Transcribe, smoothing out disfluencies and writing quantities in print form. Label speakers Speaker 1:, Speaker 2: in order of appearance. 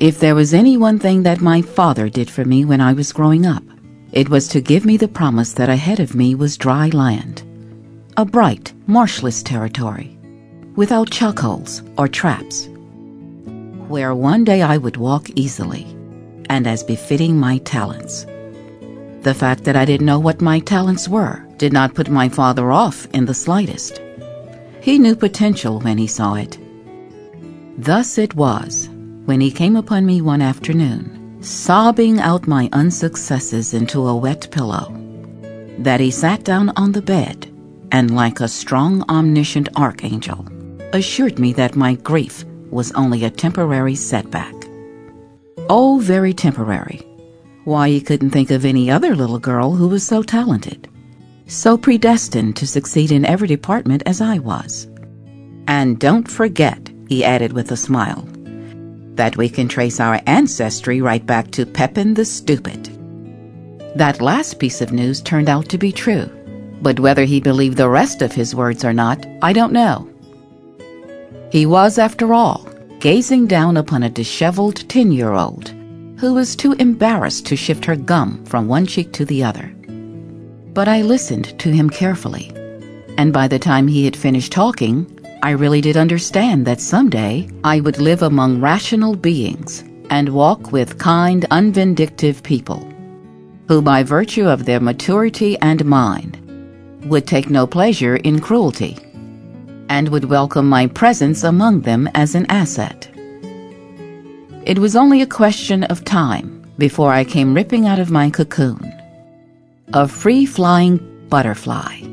Speaker 1: If there was any one thing that my father did for me when I was growing up, it was to give me the promise that ahead of me was dry land, a bright, marshless territory, without chokeholes or traps, where one day I would walk easily, and as befitting my talents. The fact that I didn't know what my talents were did not put my father off in the slightest. He knew potential when he saw it. Thus it was, when he came upon me one afternoon, sobbing out my unsuccesses into a wet pillow, that he sat down on the bed and, like a strong, omniscient archangel, assured me that my grief was only a temporary setback. Oh, very temporary. Why, he couldn't think of any other little girl who was so talented, so predestined to succeed in every department as I was. And don't forget, he added with a smile, that we can trace our ancestry right back to Pepin the Stupid. That last piece of news turned out to be true, but whether he believed the rest of his words or not, I don't know. He was, after all, gazing down upon a disheveled 10-year-old who was too embarrassed to shift her gum from one cheek to the other. But I listened to him carefully, and by the time he had finished talking, I really did understand that someday I would live among rational beings and walk with kind, unvindictive people, who by virtue of their maturity and mind would take no pleasure in cruelty, and would welcome my presence among them as an asset. It was only a question of time before I came ripping out of my cocoon, a free-flying butterfly.